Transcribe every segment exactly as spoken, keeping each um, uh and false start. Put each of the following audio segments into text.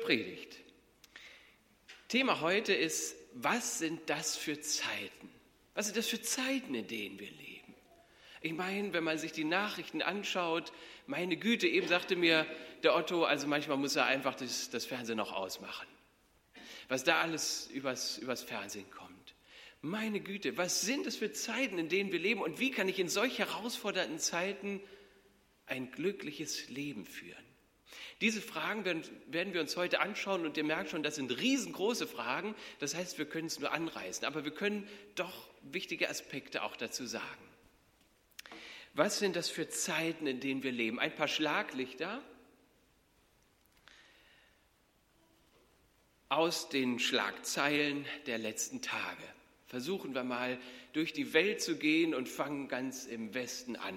Predigt. Thema heute ist, was sind das für Zeiten? Was sind das für Zeiten, in denen wir leben? Ich meine, wenn man sich die Nachrichten anschaut, meine Güte, eben sagte mir der Otto, also manchmal muss er einfach das, das Fernsehen noch ausmachen. Was da alles übers, übers Fernsehen kommt. Meine Güte, was sind es für Zeiten, in denen wir leben und wie kann ich in solch herausfordernden Zeiten ein glückliches Leben führen? Diese Fragen werden, werden wir uns heute anschauen und ihr merkt schon, das sind riesengroße Fragen. Das heißt, wir können es nur anreißen, aber wir können doch wichtige Aspekte auch dazu sagen. Was sind das für Zeiten, in denen wir leben? Ein paar Schlaglichter aus den Schlagzeilen der letzten Tage. Versuchen wir mal durch die Welt zu gehen und fangen ganz im Westen an.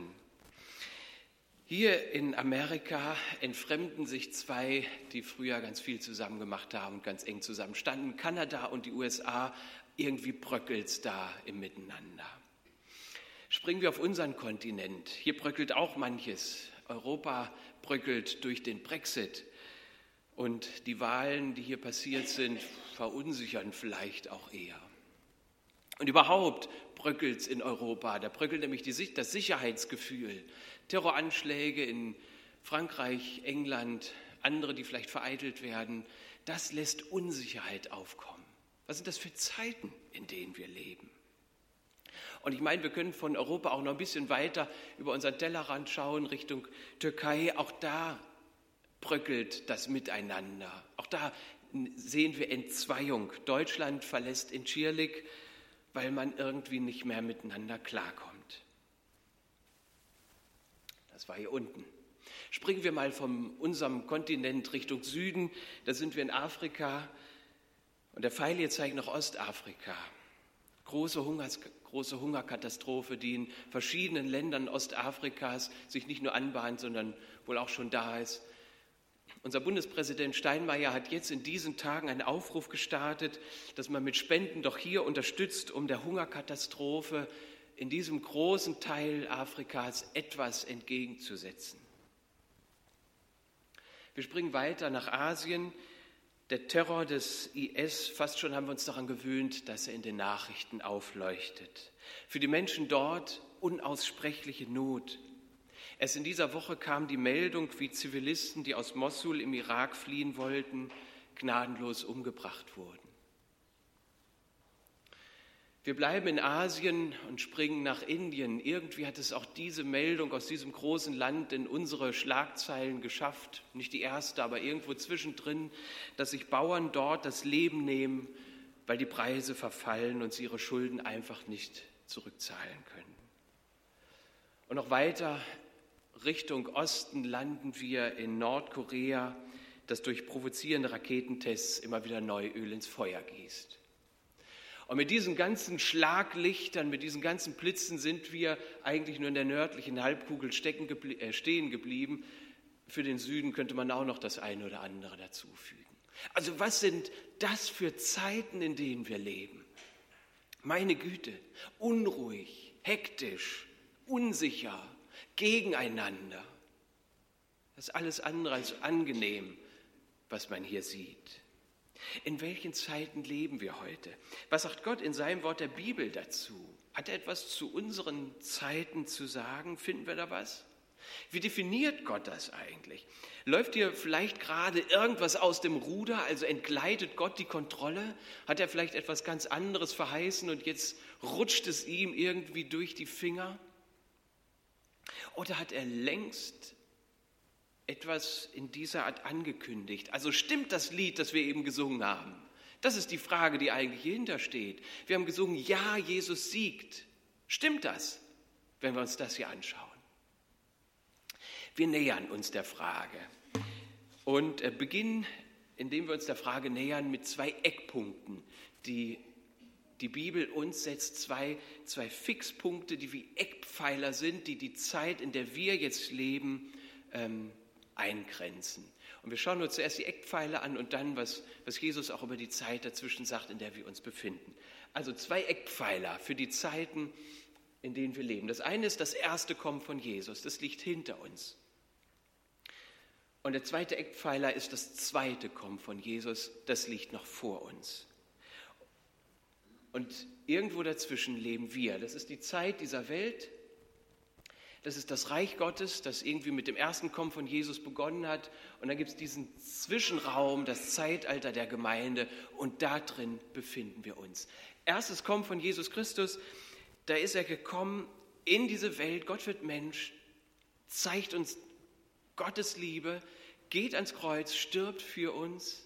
Hier in Amerika entfremden sich zwei, die früher ganz viel zusammen gemacht haben und ganz eng zusammen standen. Kanada und die U S A, irgendwie bröckelt's da im Miteinander. Springen wir auf unseren Kontinent. Hier bröckelt auch manches. Europa bröckelt durch den Brexit. Und die Wahlen, die hier passiert sind, verunsichern vielleicht auch eher. Und überhaupt bröckelt es in Europa. Da bröckelt nämlich die, das Sicherheitsgefühl. Terroranschläge in Frankreich, England, andere, die vielleicht vereitelt werden. Das lässt Unsicherheit aufkommen. Was sind das für Zeiten, in denen wir leben? Und ich meine, wir können von Europa auch noch ein bisschen weiter über unseren Tellerrand schauen, Richtung Türkei. Auch da bröckelt das Miteinander. Auch da sehen wir Entzweiung. Deutschland verlässt Incirlik, weil man irgendwie nicht mehr miteinander klarkommt. Das war hier unten. Springen wir mal von unserem Kontinent Richtung Süden. Da sind wir in Afrika. Und der Pfeil hier zeigt noch Ostafrika. Große, Hungers, große Hungerkatastrophe, die in verschiedenen Ländern Ostafrikas sich nicht nur anbahnt, sondern wohl auch schon da ist. Unser Bundespräsident Steinmeier hat jetzt in diesen Tagen einen Aufruf gestartet, dass man mit Spenden doch hier unterstützt, um der Hungerkatastrophe in diesem großen Teil Afrikas etwas entgegenzusetzen. Wir springen weiter nach Asien. Der Terror des I S, fast schon haben wir uns daran gewöhnt, dass er in den Nachrichten aufleuchtet. Für die Menschen dort unaussprechliche Not. Erst in dieser Woche kam die Meldung, wie Zivilisten, die aus Mossul im Irak fliehen wollten, gnadenlos umgebracht wurden. Wir bleiben in Asien und springen nach Indien. Irgendwie hat es auch diese Meldung aus diesem großen Land in unsere Schlagzeilen geschafft. Nicht die erste, aber irgendwo zwischendrin, dass sich Bauern dort das Leben nehmen, weil die Preise verfallen und sie ihre Schulden einfach nicht zurückzahlen können. Und noch weiter Richtung Osten landen wir in Nordkorea, das durch provozierende Raketentests immer wieder neu Öl ins Feuer gießt. Und mit diesen ganzen Schlaglichtern, mit diesen ganzen Blitzen sind wir eigentlich nur in der nördlichen Halbkugel stecken geblie- äh, stehen geblieben. Für den Süden könnte man auch noch das eine oder andere dazufügen. Also was sind das für Zeiten, in denen wir leben? Meine Güte, unruhig, hektisch, unsicher, gegeneinander. Das ist alles andere als angenehm, was man hier sieht. In welchen Zeiten leben wir heute? Was sagt Gott in seinem Wort der Bibel dazu? Hat er etwas zu unseren Zeiten zu sagen? Finden wir da was? Wie definiert Gott das eigentlich? Läuft hier vielleicht gerade irgendwas aus dem Ruder, also entgleitet Gott die Kontrolle? Hat er vielleicht etwas ganz anderes verheißen und jetzt rutscht es ihm irgendwie durch die Finger? Oder hat er längst etwas in dieser Art angekündigt? Also stimmt das Lied, das wir eben gesungen haben? Das ist die Frage, die eigentlich hier hintersteht. Wir haben gesungen, ja, Jesus siegt. Stimmt das, wenn wir uns das hier anschauen? Wir nähern uns der Frage und beginnen, indem wir uns der Frage nähern, mit zwei Eckpunkten, die die Bibel uns setzt, zwei, zwei Fixpunkte, die wie Eckpfeiler sind, die die Zeit, in der wir jetzt leben, ähm, eingrenzen. Und wir schauen uns zuerst die Eckpfeiler an und dann, was, was Jesus auch über die Zeit dazwischen sagt, in der wir uns befinden. Also zwei Eckpfeiler für die Zeiten, in denen wir leben. Das eine ist das erste Kommen von Jesus, das liegt hinter uns. Und der zweite Eckpfeiler ist das zweite Kommen von Jesus, das liegt noch vor uns. Und irgendwo dazwischen leben wir. Das ist die Zeit dieser Welt. Das ist das Reich Gottes, das irgendwie mit dem ersten Kommen von Jesus begonnen hat. Und dann gibt es diesen Zwischenraum, das Zeitalter der Gemeinde. Und da drin befinden wir uns. Erstes Kommen von Jesus Christus, da ist er gekommen in diese Welt. Gott wird Mensch, zeigt uns Gottes Liebe, geht ans Kreuz, stirbt für uns,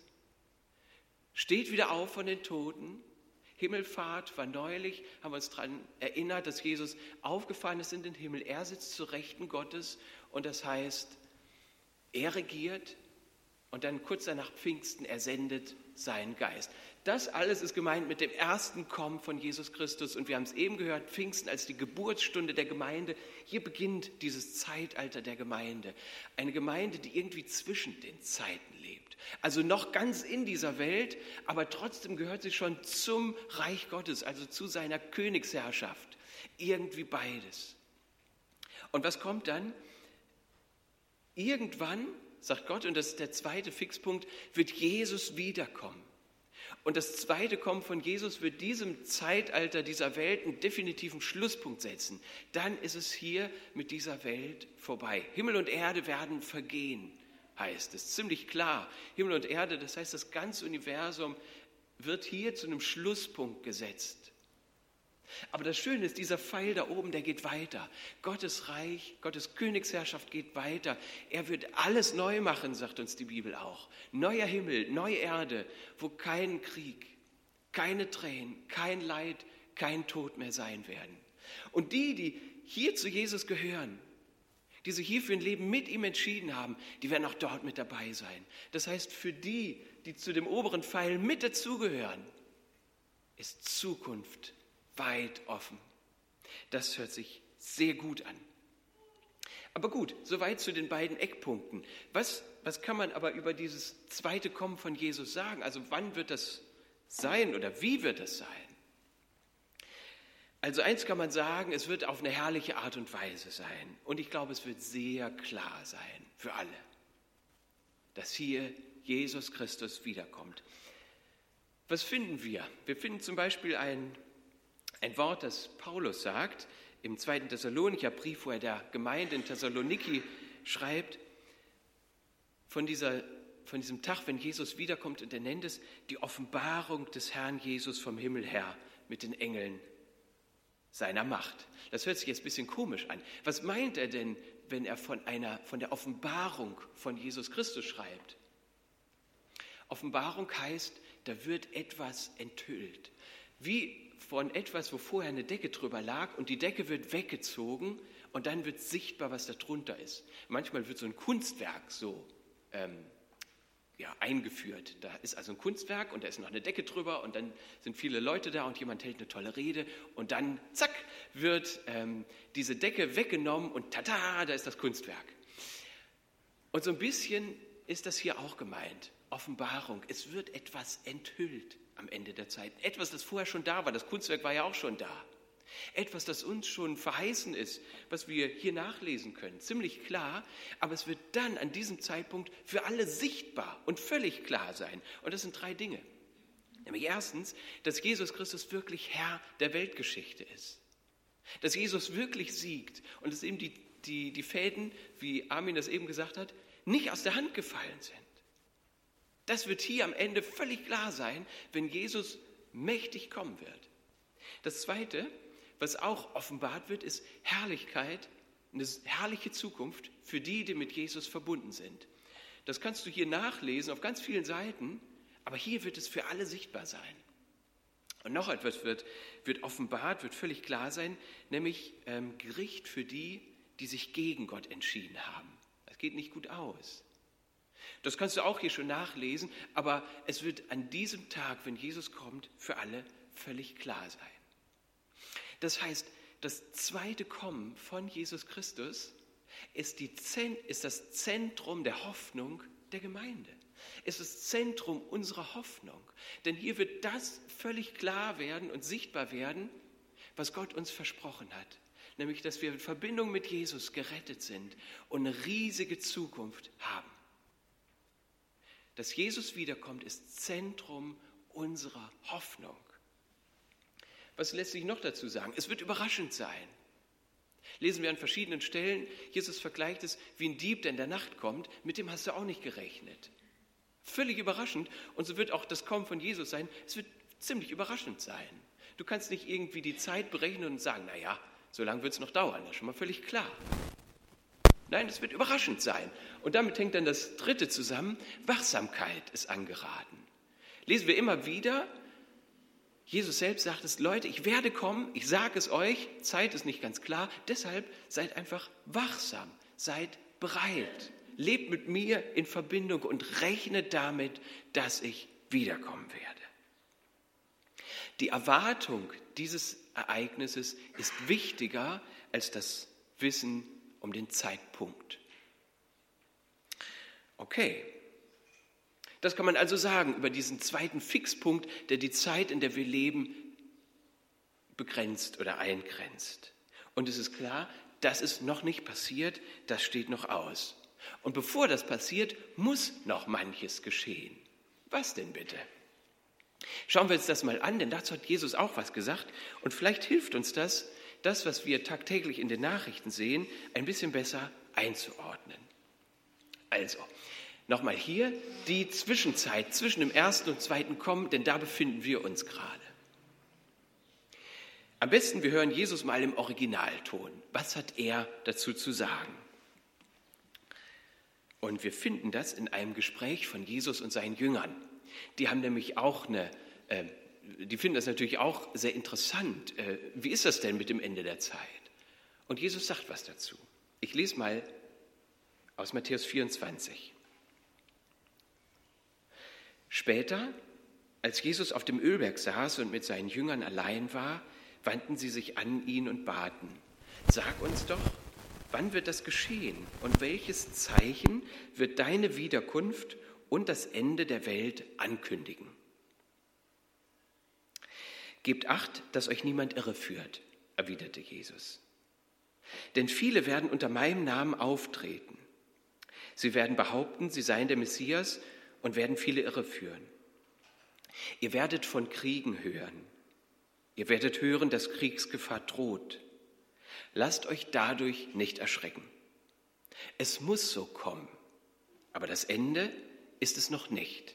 steht wieder auf von den Toten. Himmelfahrt war neulich, haben wir uns daran erinnert, dass Jesus aufgefahren ist in den Himmel. Er sitzt zu Rechten Gottes und das heißt, er regiert und dann kurz danach Pfingsten, er sendet seinen Geist. Das alles ist gemeint mit dem ersten Kommen von Jesus Christus und wir haben es eben gehört, Pfingsten als die Geburtsstunde der Gemeinde. Hier beginnt dieses Zeitalter der Gemeinde. Eine Gemeinde, die irgendwie zwischen den Zeiten lebt. Also noch ganz in dieser Welt, aber trotzdem gehört sie schon zum Reich Gottes, also zu seiner Königsherrschaft. Irgendwie beides. Und was kommt dann? Irgendwann, sagt Gott, und das ist der zweite Fixpunkt, wird Jesus wiederkommen. Und das zweite Kommen von Jesus wird diesem Zeitalter dieser Welt einen definitiven Schlusspunkt setzen. Dann ist es hier mit dieser Welt vorbei. Himmel und Erde werden vergehen, heißt es. Ziemlich klar. Himmel und Erde, das heißt, das ganze Universum wird hier zu einem Schlusspunkt gesetzt. Aber das Schöne ist, dieser Pfeil da oben, der geht weiter. Gottes Reich, Gottes Königsherrschaft geht weiter. Er wird alles neu machen, sagt uns die Bibel auch. Neuer Himmel, neue Erde, wo kein Krieg, keine Tränen, kein Leid, kein Tod mehr sein werden. Und die, die hier zu Jesus gehören, die sich hier für ein Leben mit ihm entschieden haben, die werden auch dort mit dabei sein. Das heißt, für die, die zu dem oberen Pfeil mit dazugehören, ist Zukunft weit offen. Das hört sich sehr gut an. Aber gut, soweit zu den beiden Eckpunkten. Was, was kann man aber über dieses zweite Kommen von Jesus sagen? Also wann wird das sein oder wie wird das sein? Also eins kann man sagen, es wird auf eine herrliche Art und Weise sein. Und ich glaube, es wird sehr klar sein für alle, dass hier Jesus Christus wiederkommt. Was finden wir? Wir finden zum Beispiel ein Ein Wort, das Paulus sagt, im zweiten Thessalonicher Brief, wo er der Gemeinde in Thessaloniki schreibt, von, dieser, von diesem Tag, wenn Jesus wiederkommt, und er nennt es die Offenbarung des Herrn Jesus vom Himmel her mit den Engeln seiner Macht. Das hört sich jetzt ein bisschen komisch an. Was meint er denn, wenn er von, einer, von der Offenbarung von Jesus Christus schreibt? Offenbarung heißt, da wird etwas enthüllt. Wie von etwas, wo vorher eine Decke drüber lag und die Decke wird weggezogen und dann wird sichtbar, was da drunter ist. Manchmal wird so ein Kunstwerk so ähm, ja, eingeführt. Da ist also ein Kunstwerk und da ist noch eine Decke drüber und dann sind viele Leute da und jemand hält eine tolle Rede und dann, zack, wird ähm, diese Decke weggenommen und tada, da ist das Kunstwerk. Und so ein bisschen ist das hier auch gemeint. Offenbarung, es wird etwas enthüllt am Ende der Zeit. Etwas, das vorher schon da war, das Kunstwerk war ja auch schon da. Etwas, das uns schon verheißen ist, was wir hier nachlesen können. Ziemlich klar, aber es wird dann an diesem Zeitpunkt für alle sichtbar und völlig klar sein. Und das sind drei Dinge. Nämlich erstens, dass Jesus Christus wirklich Herr der Weltgeschichte ist. Dass Jesus wirklich siegt und dass ihm die, die, die Fäden, wie Armin das eben gesagt hat, nicht aus der Hand gefallen sind. Das wird hier am Ende völlig klar sein, wenn Jesus mächtig kommen wird. Das Zweite, was auch offenbart wird, ist Herrlichkeit, eine herrliche Zukunft für die, die mit Jesus verbunden sind. Das kannst du hier nachlesen auf ganz vielen Seiten, aber hier wird es für alle sichtbar sein. Und noch etwas wird, wird offenbart, wird völlig klar sein, nämlich ähm, Gericht für die, die sich gegen Gott entschieden haben. Das geht nicht gut aus. Das kannst du auch hier schon nachlesen, aber es wird an diesem Tag, wenn Jesus kommt, für alle völlig klar sein. Das heißt, das zweite Kommen von Jesus Christus ist, die, ist das Zentrum der Hoffnung der Gemeinde. Es ist das Zentrum unserer Hoffnung. Denn hier wird das völlig klar werden und sichtbar werden, was Gott uns versprochen hat. Nämlich, dass wir in Verbindung mit Jesus gerettet sind und eine riesige Zukunft haben. Dass Jesus wiederkommt, ist Zentrum unserer Hoffnung. Was lässt sich noch dazu sagen? Es wird überraschend sein. Lesen wir an verschiedenen Stellen, Jesus vergleicht es wie ein Dieb, der in der Nacht kommt, mit dem hast du auch nicht gerechnet. Völlig überraschend. Und so wird auch das Kommen von Jesus sein. Es wird ziemlich überraschend sein. Du kannst nicht irgendwie die Zeit berechnen und sagen, naja, so lange wird es noch dauern, das ist schon mal völlig klar. Nein, es wird überraschend sein. Und damit hängt dann das Dritte zusammen, Wachsamkeit ist angeraten. Lesen wir immer wieder, Jesus selbst sagt es, Leute, ich werde kommen, ich sage es euch, Zeit ist nicht ganz klar, deshalb seid einfach wachsam, seid bereit, lebt mit mir in Verbindung und rechnet damit, dass ich wiederkommen werde. Die Erwartung dieses Ereignisses ist wichtiger als das Wissen um den Zeitpunkt. Okay, das kann man also sagen über diesen zweiten Fixpunkt, der die Zeit, in der wir leben, begrenzt oder eingrenzt. Und es ist klar, das ist noch nicht passiert, das steht noch aus. Und bevor das passiert, muss noch manches geschehen. Was denn bitte? Schauen wir uns das mal an, denn dazu hat Jesus auch was gesagt. Und vielleicht hilft uns das, das, was wir tagtäglich in den Nachrichten sehen, ein bisschen besser einzuordnen. Also, nochmal hier die Zwischenzeit zwischen dem ersten und zweiten Kommen, denn da befinden wir uns gerade. Am besten, wir hören Jesus mal im Originalton. Was hat er dazu zu sagen? Und wir finden das in einem Gespräch von Jesus und seinen Jüngern. Die haben nämlich auch eine, äh, die finden das natürlich auch sehr interessant. Äh, wie ist das denn mit dem Ende der Zeit? Und Jesus sagt was dazu. Ich lese mal aus Matthäus vierundzwanzig. Später, als Jesus auf dem Ölberg saß und mit seinen Jüngern allein war, wandten sie sich an ihn und baten: Sag uns doch, wann wird das geschehen und welches Zeichen wird deine Wiederkunft und das Ende der Welt ankündigen? Gebt Acht, dass euch niemand irreführt, erwiderte Jesus. Denn viele werden unter meinem Namen auftreten. Sie werden behaupten, sie seien der Messias und werden viele irreführen. Ihr werdet von Kriegen hören. Ihr werdet hören, dass Kriegsgefahr droht. Lasst euch dadurch nicht erschrecken. Es muss so kommen, aber das Ende ist es noch nicht.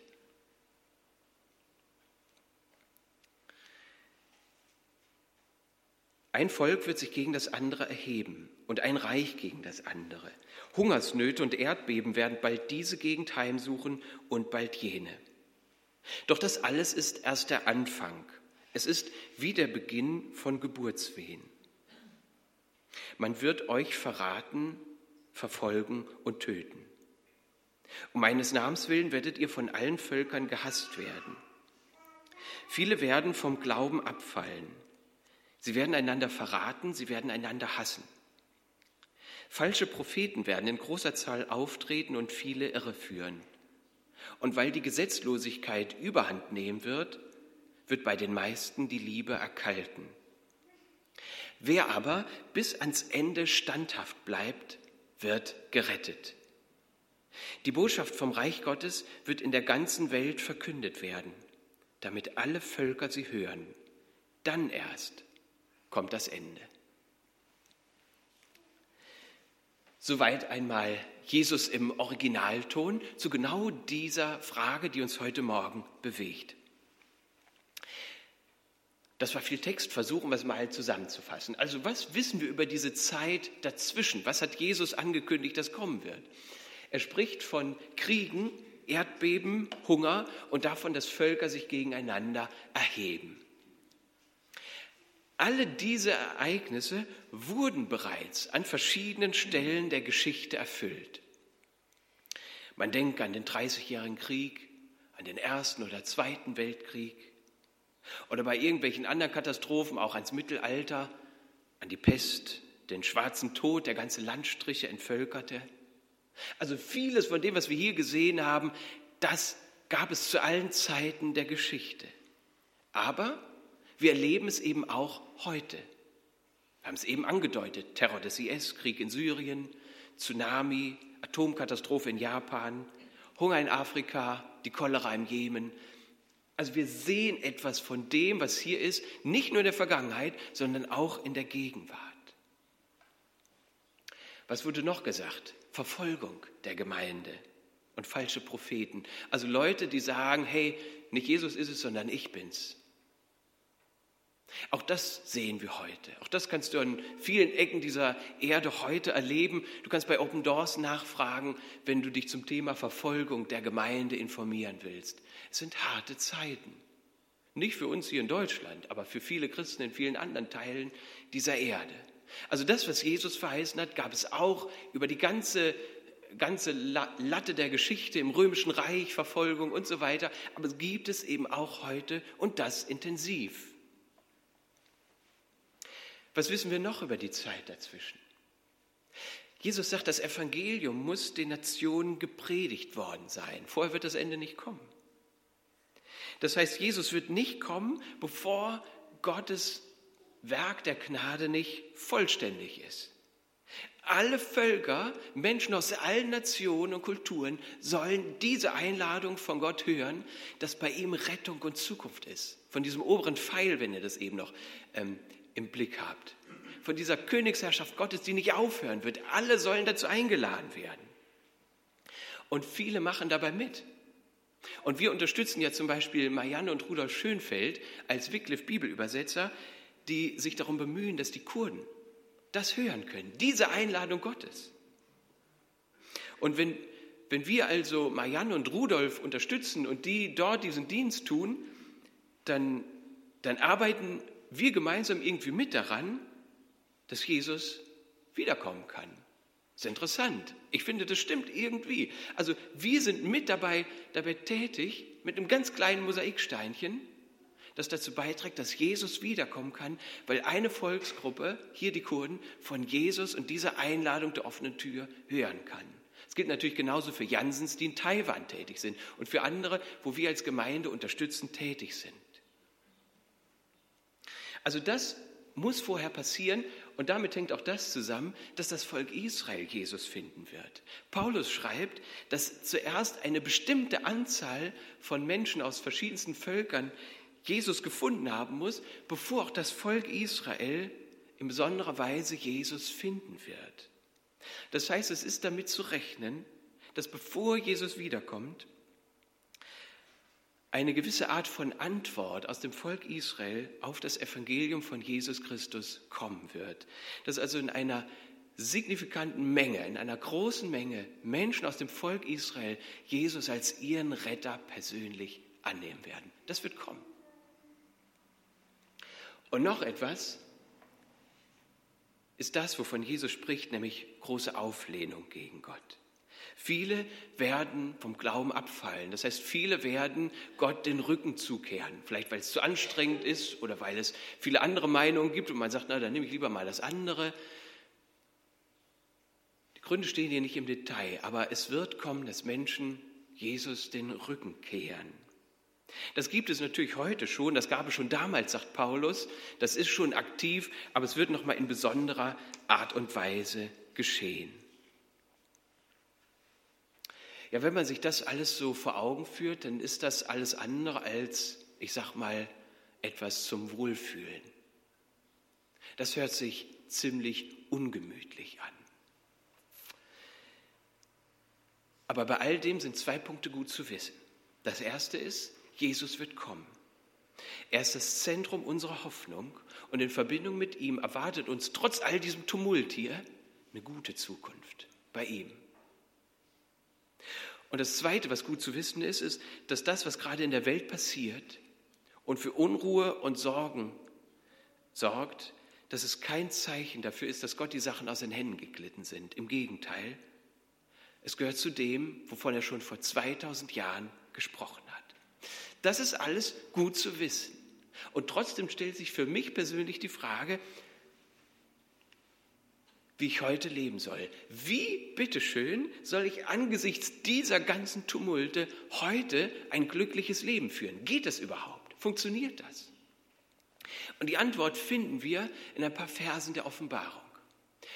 Ein Volk wird sich gegen das andere erheben und ein Reich gegen das andere. Hungersnöte und Erdbeben werden bald diese Gegend heimsuchen und bald jene. Doch das alles ist erst der Anfang. Es ist wie der Beginn von Geburtswehen. Man wird euch verraten, verfolgen und töten. Um meines Namens willen werdet ihr von allen Völkern gehasst werden. Viele werden vom Glauben abfallen. Sie werden einander verraten, sie werden einander hassen. Falsche Propheten werden in großer Zahl auftreten und viele irreführen. Und weil die Gesetzlosigkeit überhand nehmen wird, wird bei den meisten die Liebe erkalten. Wer aber bis ans Ende standhaft bleibt, wird gerettet. Die Botschaft vom Reich Gottes wird in der ganzen Welt verkündet werden, damit alle Völker sie hören. Dann erst kommt das Ende. Soweit einmal Jesus im Originalton zu genau dieser Frage, die uns heute Morgen bewegt. Das war viel Text, versuchen wir es mal zusammenzufassen. Also was wissen wir über diese Zeit dazwischen? Was hat Jesus angekündigt, das kommen wird? Er spricht von Kriegen, Erdbeben, Hunger und davon, dass Völker sich gegeneinander erheben. Alle diese Ereignisse wurden bereits an verschiedenen Stellen der Geschichte erfüllt. Man denkt an den Dreißigjährigen Krieg, an den Ersten oder Zweiten Weltkrieg oder bei irgendwelchen anderen Katastrophen auch ans Mittelalter, an die Pest, den schwarzen Tod, der ganze Landstriche entvölkerte. Also vieles von dem, was wir hier gesehen haben, das gab es zu allen Zeiten der Geschichte. Aber wir erleben es eben auch heute. Wir haben es eben angedeutet, Terror des I S, Krieg in Syrien, Tsunami, Atomkatastrophe in Japan, Hunger in Afrika, die Cholera im Jemen. Also wir sehen etwas von dem, was hier ist, nicht nur in der Vergangenheit, sondern auch in der Gegenwart. Was wurde noch gesagt? Verfolgung der Gemeinde und falsche Propheten. Also Leute, die sagen, hey, nicht Jesus ist es, sondern ich bin's. Auch das sehen wir heute. Auch das kannst du an vielen Ecken dieser Erde heute erleben. Du kannst bei Open Doors nachfragen, wenn du dich zum Thema Verfolgung der Gemeinde informieren willst. Es sind harte Zeiten. Nicht für uns hier in Deutschland, aber für viele Christen in vielen anderen Teilen dieser Erde. Also das, was Jesus verheißen hat, gab es auch über die ganze, ganze Latte der Geschichte im Römischen Reich, Verfolgung und so weiter. Aber es gibt es eben auch heute und das intensiv. Was wissen wir noch über die Zeit dazwischen? Jesus sagt, das Evangelium muss den Nationen gepredigt worden sein. Vorher wird das Ende nicht kommen. Das heißt, Jesus wird nicht kommen, bevor Gottes Werk der Gnade nicht vollständig ist. Alle Völker, Menschen aus allen Nationen und Kulturen sollen diese Einladung von Gott hören, dass bei ihm Rettung und Zukunft ist. Von diesem oberen Pfeil, wenn ihr das eben noch ähm, im Blick habt. Von dieser Königsherrschaft Gottes, die nicht aufhören wird. Alle sollen dazu eingeladen werden. Und viele machen dabei mit. Und wir unterstützen ja zum Beispiel Marianne und Rudolf Schönfeld als Wycliffe Bibelübersetzer, die sich darum bemühen, dass die Kurden das hören können, diese Einladung Gottes. Und wenn, wenn wir also Marianne und Rudolf unterstützen und die dort diesen Dienst tun, dann, dann arbeiten wir gemeinsam irgendwie mit daran, dass Jesus wiederkommen kann. Das ist interessant. Ich finde, das stimmt irgendwie. Also wir sind mit dabei, dabei tätig, mit einem ganz kleinen Mosaiksteinchen, das dazu beiträgt, dass Jesus wiederkommen kann, weil eine Volksgruppe, hier die Kurden, von Jesus und dieser Einladung der offenen Tür hören kann. Es gilt natürlich genauso für Jansens, die in Taiwan tätig sind und für andere, wo wir als Gemeinde unterstützend tätig sind. Also das muss vorher passieren und damit hängt auch das zusammen, dass das Volk Israel Jesus finden wird. Paulus schreibt, dass zuerst eine bestimmte Anzahl von Menschen aus verschiedensten Völkern Jesus gefunden haben muss, bevor auch das Volk Israel in besonderer Weise Jesus finden wird. Das heißt, es ist damit zu rechnen, dass bevor Jesus wiederkommt, eine gewisse Art von Antwort aus dem Volk Israel auf das Evangelium von Jesus Christus kommen wird. Dass also in einer signifikanten Menge, in einer großen Menge Menschen aus dem Volk Israel Jesus als ihren Retter persönlich annehmen werden. Das wird kommen. Und noch etwas ist das, wovon Jesus spricht, nämlich große Auflehnung gegen Gott. Viele werden vom Glauben abfallen. Das heißt, viele werden Gott den Rücken zukehren. Vielleicht, weil es zu anstrengend ist oder weil es viele andere Meinungen gibt und man sagt, na, dann nehme ich lieber mal das andere. Die Gründe stehen hier nicht im Detail, aber es wird kommen, dass Menschen Jesus den Rücken kehren. Das gibt es natürlich heute schon, das gab es schon damals, sagt Paulus. Das ist schon aktiv, aber es wird noch mal in besonderer Art und Weise geschehen. Ja, wenn man sich das alles so vor Augen führt, dann ist das alles andere als, ich sag mal, etwas zum Wohlfühlen. Das hört sich ziemlich ungemütlich an. Aber bei all dem sind zwei Punkte gut zu wissen. Das erste ist, Jesus wird kommen. Er ist das Zentrum unserer Hoffnung und in Verbindung mit ihm erwartet uns trotz all diesem Tumult hier eine gute Zukunft bei ihm. Und das Zweite, was gut zu wissen ist, ist, dass das, was gerade in der Welt passiert und für Unruhe und Sorgen sorgt, dass es kein Zeichen dafür ist, dass Gott die Sachen aus den Händen geglitten sind. Im Gegenteil, es gehört zu dem, wovon er schon vor zweitausend Jahren gesprochen hat. Das ist alles gut zu wissen. Und trotzdem stellt sich für mich persönlich die Frage, wie ich heute leben soll. Wie, bitteschön, soll ich angesichts dieser ganzen Tumulte heute ein glückliches Leben führen? Geht das überhaupt? Funktioniert das? Und die Antwort finden wir in ein paar Versen der Offenbarung.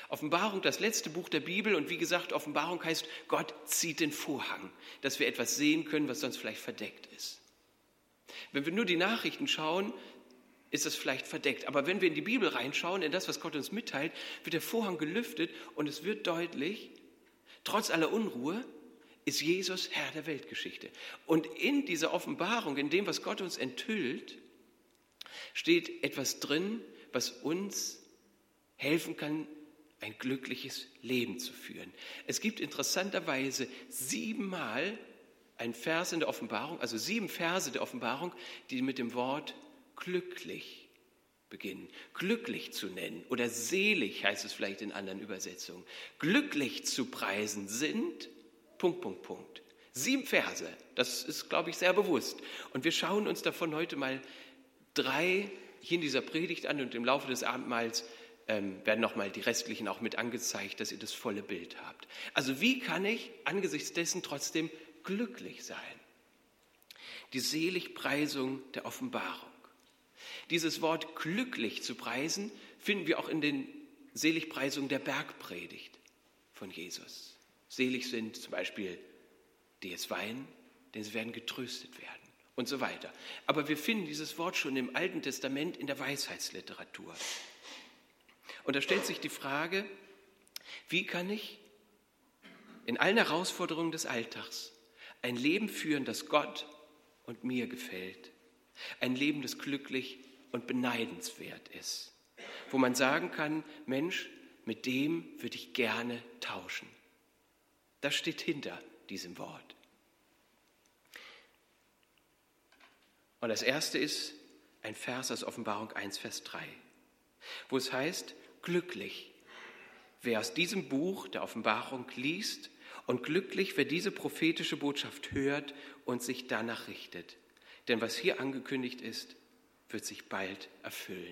Offenbarung, das letzte Buch der Bibel, und wie gesagt, Offenbarung heißt, Gott zieht den Vorhang, dass wir etwas sehen können, was sonst vielleicht verdeckt ist. Wenn wir nur die Nachrichten schauen, ist es vielleicht verdeckt. Aber wenn wir in die Bibel reinschauen, in das, was Gott uns mitteilt, wird der Vorhang gelüftet und es wird deutlich, trotz aller Unruhe ist Jesus Herr der Weltgeschichte. Und in dieser Offenbarung, in dem, was Gott uns enthüllt, steht etwas drin, was uns helfen kann, ein glückliches Leben zu führen. Es gibt interessanterweise siebenmal ein Vers in der Offenbarung, also sieben Verse der Offenbarung, die mit dem Wort glücklich beginnen. Glücklich zu nennen oder selig heißt es vielleicht in anderen Übersetzungen. Glücklich zu preisen sind, Punkt, Punkt, Punkt. Sieben Verse, das ist, glaube ich, sehr bewusst. Und wir schauen uns davon heute mal drei hier in dieser Predigt an und im Laufe des Abendmahls ähm, werden nochmal die restlichen auch mit angezeigt, dass ihr das volle Bild habt. Also wie kann ich angesichts dessen trotzdem glücklich sein? Die Seligpreisung der Offenbarung. Dieses Wort glücklich zu preisen finden wir auch in den Seligpreisungen der Bergpredigt von Jesus. Selig sind zum Beispiel die jetzt weinen, denn sie werden getröstet werden und so weiter. Aber wir finden dieses Wort schon im Alten Testament in der Weisheitsliteratur. Und da stellt sich die Frage, wie kann ich in allen Herausforderungen des Alltags ein Leben führen, das Gott und mir gefällt. Ein Leben, das glücklich und beneidenswert ist. Wo man sagen kann, Mensch, mit dem würde ich gerne tauschen. Das steht hinter diesem Wort. Und das erste ist ein Vers aus Offenbarung eins, Vers drei, wo es heißt, glücklich, wer aus diesem Buch der Offenbarung liest und glücklich, wer diese prophetische Botschaft hört und sich danach richtet. Denn was hier angekündigt ist, wird sich bald erfüllen.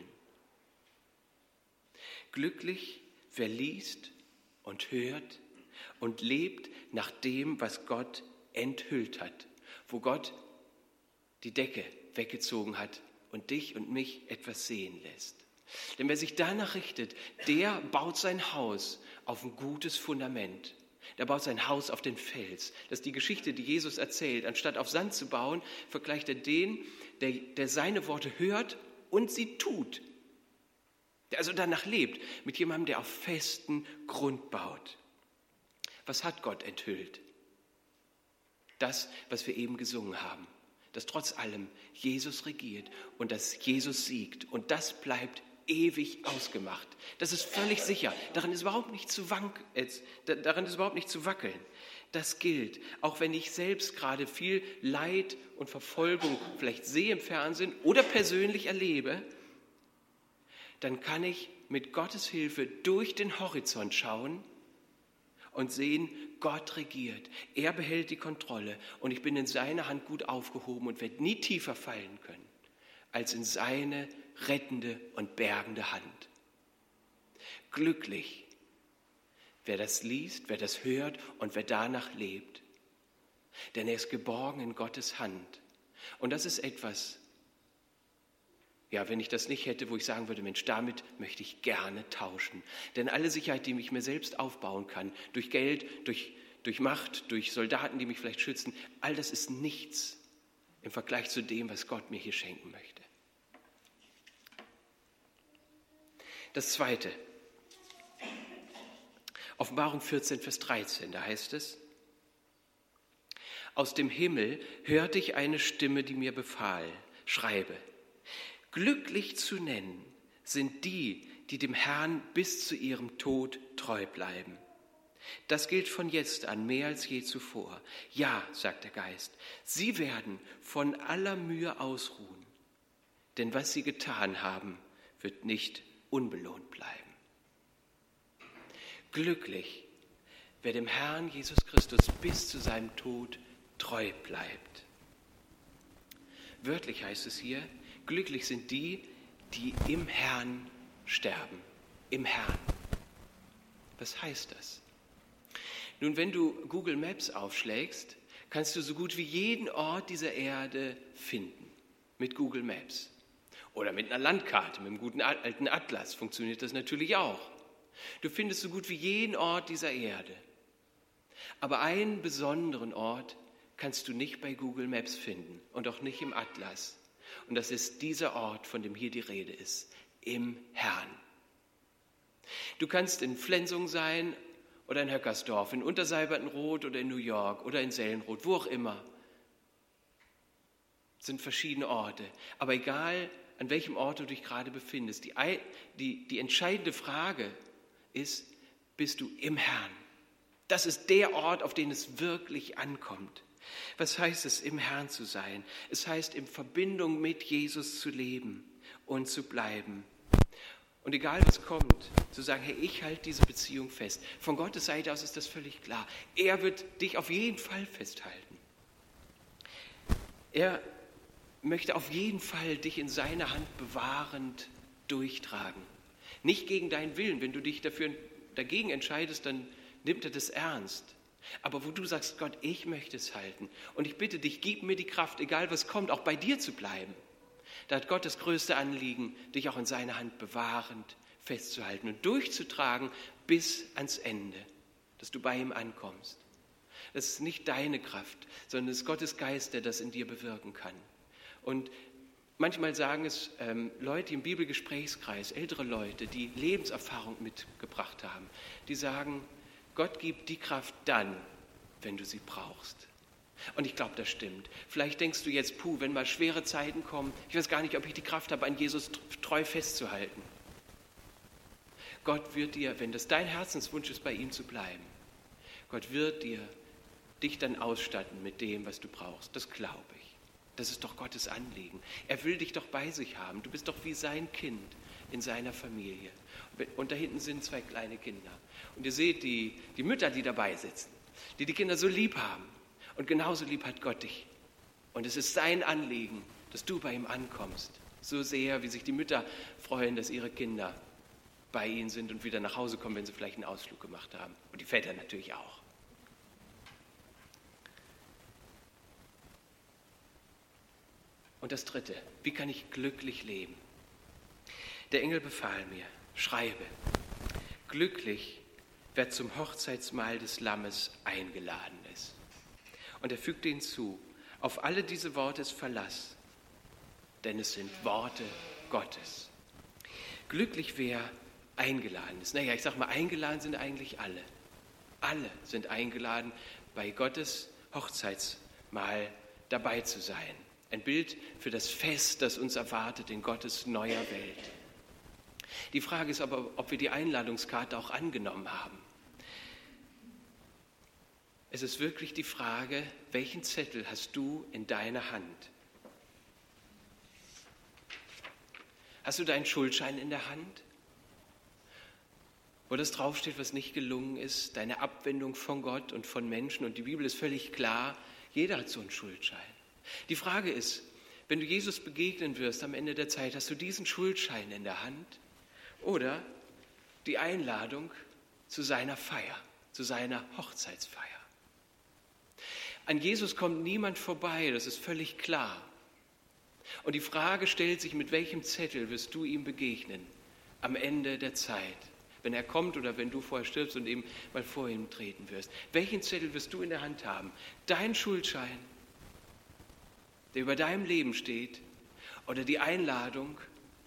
Glücklich, wer liest und hört und lebt nach dem, was Gott enthüllt hat, wo Gott die Decke weggezogen hat und dich und mich etwas sehen lässt. Denn wer sich danach richtet, der baut sein Haus auf ein gutes Fundament. Der baut sein Haus auf den Fels. Das ist die Geschichte, die Jesus erzählt. Anstatt auf Sand zu bauen, vergleicht er den, der, der seine Worte hört und sie tut. Der also danach lebt, mit jemandem, der auf festen Grund baut. Was hat Gott enthüllt? Das, was wir eben gesungen haben. Dass trotz allem Jesus regiert und dass Jesus siegt. Und das bleibt ewig ausgemacht. Das ist völlig sicher. Daran ist überhaupt nicht zu wank, äh, daran ist überhaupt nicht zu wackeln. Das gilt, auch wenn ich selbst gerade viel Leid und Verfolgung vielleicht sehe im Fernsehen oder persönlich erlebe, dann kann ich mit Gottes Hilfe durch den Horizont schauen und sehen, Gott regiert. Er behält die Kontrolle und ich bin in seiner Hand gut aufgehoben und werde nie tiefer fallen können als in seine rettende und bergende Hand. Glücklich, wer das liest, wer das hört und wer danach lebt. Denn er ist geborgen in Gottes Hand. Und das ist etwas, ja, wenn ich das nicht hätte, wo ich sagen würde, Mensch, damit möchte ich gerne tauschen. Denn alle Sicherheit, die ich mir selbst aufbauen kann, durch Geld, durch, durch Macht, durch Soldaten, die mich vielleicht schützen, all das ist nichts im Vergleich zu dem, was Gott mir hier schenken möchte. Das Zweite, Offenbarung vierzehn, Vers dreizehn, da heißt es, aus dem Himmel hörte ich eine Stimme, die mir befahl, schreibe, glücklich zu nennen sind die, die dem Herrn bis zu ihrem Tod treu bleiben. Das gilt von jetzt an mehr als je zuvor. Ja, sagt der Geist, sie werden von aller Mühe ausruhen, denn was sie getan haben, wird nicht unbelohnt bleiben. Glücklich, wer dem Herrn Jesus Christus bis zu seinem Tod treu bleibt. Wörtlich heißt es hier, glücklich sind die, die im Herrn sterben. Im Herrn. Was heißt das? Nun, wenn du Google Maps aufschlägst, kannst du so gut wie jeden Ort dieser Erde finden. Mit Google Maps. Oder mit einer Landkarte, mit einem guten alten Atlas funktioniert das natürlich auch. Du findest so gut wie jeden Ort dieser Erde. Aber einen besonderen Ort kannst du nicht bei Google Maps finden und auch nicht im Atlas. Und das ist dieser Ort, von dem hier die Rede ist, im Herrn. Du kannst in Flensung sein oder in Höckersdorf, in Unterseibertenroth oder in New York oder in Sellenroth, wo auch immer. Das sind verschiedene Orte. Aber egal, an welchem Ort du dich gerade befindest, die, die, die entscheidende Frage ist, bist du im Herrn? Das ist der Ort, auf den es wirklich ankommt. Was heißt es, im Herrn zu sein? Es heißt, in Verbindung mit Jesus zu leben und zu bleiben. Und egal was kommt, zu sagen, hey, ich halte diese Beziehung fest. Von Gottes Seite aus ist das völlig klar. Er wird dich auf jeden Fall festhalten. Er möchte auf jeden Fall dich in seiner Hand bewahrend durchtragen. Nicht gegen deinen Willen. Wenn du dich dafür, dagegen entscheidest, dann nimmt er das ernst. Aber wo du sagst, Gott, ich möchte es halten. Und ich bitte dich, gib mir die Kraft, egal was kommt, auch bei dir zu bleiben. Da hat Gott das größte Anliegen, dich auch in seiner Hand bewahrend festzuhalten und durchzutragen bis ans Ende, dass du bei ihm ankommst. Das ist nicht deine Kraft, sondern es ist Gottes Geist, der das in dir bewirken kann. Und manchmal sagen es ähm, Leute im Bibelgesprächskreis, ältere Leute, die Lebenserfahrung mitgebracht haben, die sagen, Gott gibt die Kraft dann, wenn du sie brauchst. Und ich glaube, das stimmt. Vielleicht denkst du jetzt, puh, wenn mal schwere Zeiten kommen, ich weiß gar nicht, ob ich die Kraft habe, an Jesus treu festzuhalten. Gott wird dir, wenn das dein Herzenswunsch ist, bei ihm zu bleiben, Gott wird dir dich dann ausstatten mit dem, was du brauchst. Das glaube ich. Das ist doch Gottes Anliegen. Er will dich doch bei sich haben. Du bist doch wie sein Kind in seiner Familie. Und da hinten sind zwei kleine Kinder. Und ihr seht die, die Mütter, die dabei sitzen, die die Kinder so lieb haben. Und genauso lieb hat Gott dich. Und es ist sein Anliegen, dass du bei ihm ankommst. So sehr, wie sich die Mütter freuen, dass ihre Kinder bei ihnen sind und wieder nach Hause kommen, wenn sie vielleicht einen Ausflug gemacht haben. Und die Väter natürlich auch. Und das Dritte, wie kann ich glücklich leben? Der Engel befahl mir, schreibe, glücklich, wer zum Hochzeitsmahl des Lammes eingeladen ist. Und er fügte hinzu, auf alle diese Worte ist Verlass, denn es sind Worte Gottes. Glücklich, wer eingeladen ist. Naja, ich sage mal, eingeladen sind eigentlich alle. Alle sind eingeladen, bei Gottes Hochzeitsmahl dabei zu sein. Ein Bild für das Fest, das uns erwartet in Gottes neuer Welt. Die Frage ist aber, ob wir die Einladungskarte auch angenommen haben. Es ist wirklich die Frage, welchen Zettel hast du in deiner Hand? Hast du deinen Schuldschein in der Hand? Wo das draufsteht, was nicht gelungen ist, deine Abwendung von Gott und von Menschen. Und die Bibel ist völlig klar, jeder hat so einen Schuldschein. Die Frage ist, wenn du Jesus begegnen wirst am Ende der Zeit, hast du diesen Schuldschein in der Hand oder die Einladung zu seiner Feier, zu seiner Hochzeitsfeier. An Jesus kommt niemand vorbei, das ist völlig klar. Und die Frage stellt sich, mit welchem Zettel wirst du ihm begegnen am Ende der Zeit, wenn er kommt oder wenn du vorher stirbst und eben mal vor ihm treten wirst. Welchen Zettel wirst du in der Hand haben? Dein Schuldschein, der über deinem Leben steht, oder die Einladung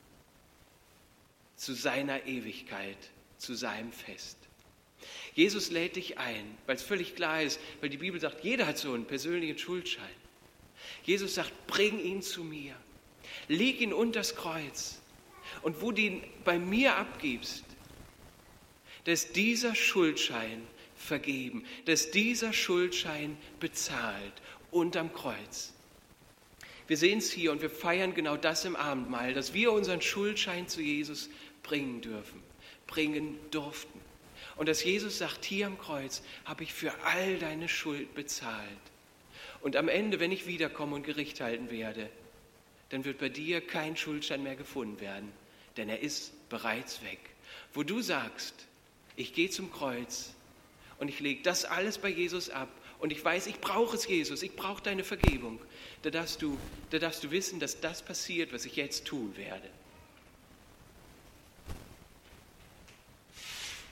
zu seiner Ewigkeit, zu seinem Fest. Jesus lädt dich ein, weil es völlig klar ist, weil die Bibel sagt, jeder hat so einen persönlichen Schuldschein. Jesus sagt, bring ihn zu mir, leg ihn unters Kreuz und wo du ihn bei mir abgibst, da ist dieser Schuldschein vergeben, da ist dieser Schuldschein bezahlt unterm Kreuz. Wir sehen es hier und wir feiern genau das im Abendmahl, dass wir unseren Schuldschein zu Jesus bringen dürfen, bringen durften. Und dass Jesus sagt, hier am Kreuz habe ich für all deine Schuld bezahlt. Und am Ende, wenn ich wiederkomme und Gericht halten werde, dann wird bei dir kein Schuldschein mehr gefunden werden, denn er ist bereits weg. Wo du sagst, ich gehe zum Kreuz und ich lege das alles bei Jesus ab und ich weiß, ich brauche es, Jesus, ich brauche deine Vergebung, da darfst du, da darfst du wissen, dass das passiert, was ich jetzt tun werde.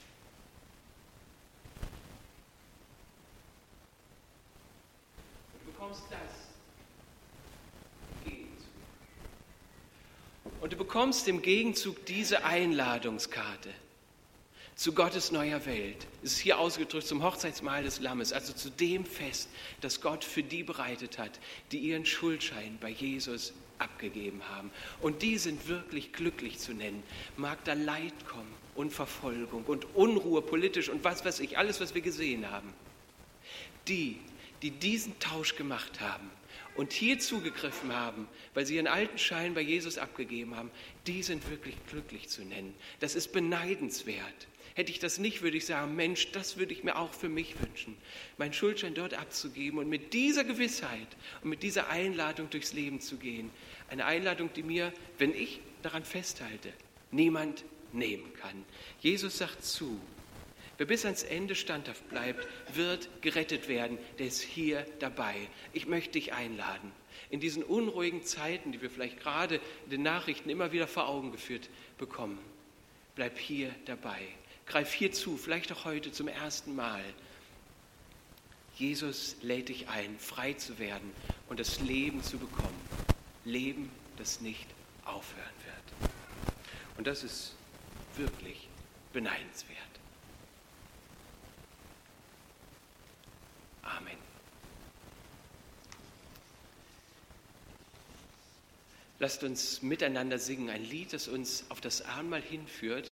Und du bekommst im Gegenzug diese Einladungskarte zu Gottes neuer Welt. Es ist hier ausgedrückt zum Hochzeitsmahl des Lammes, also zu dem Fest, das Gott für die bereitet hat, die ihren Schuldschein bei Jesus abgegeben haben. Und die sind wirklich glücklich zu nennen. Mag da Leid kommen und Verfolgung und Unruhe politisch und was weiß ich, alles, was wir gesehen haben. Die, die diesen Tausch gemacht haben und hier zugegriffen haben, weil sie ihren alten Schein bei Jesus abgegeben haben, die sind wirklich glücklich zu nennen. Das ist beneidenswert. Hätte ich das nicht, würde ich sagen, Mensch, das würde ich mir auch für mich wünschen, meinen Schuldschein dort abzugeben und mit dieser Gewissheit und mit dieser Einladung durchs Leben zu gehen. Eine Einladung, die mir, wenn ich daran festhalte, niemand nehmen kann. Jesus sagt zu, wer bis ans Ende standhaft bleibt, wird gerettet werden. Der ist hier dabei. Ich möchte dich einladen. In diesen unruhigen Zeiten, die wir vielleicht gerade in den Nachrichten immer wieder vor Augen geführt bekommen, bleib hier dabei. Greif hier zu, vielleicht auch heute zum ersten Mal. Jesus lädt dich ein, frei zu werden und das Leben zu bekommen. Leben, das nicht aufhören wird. Und das ist wirklich beneidenswert. Amen. Lasst uns miteinander singen, ein Lied, das uns auf das Abendmahl hinführt.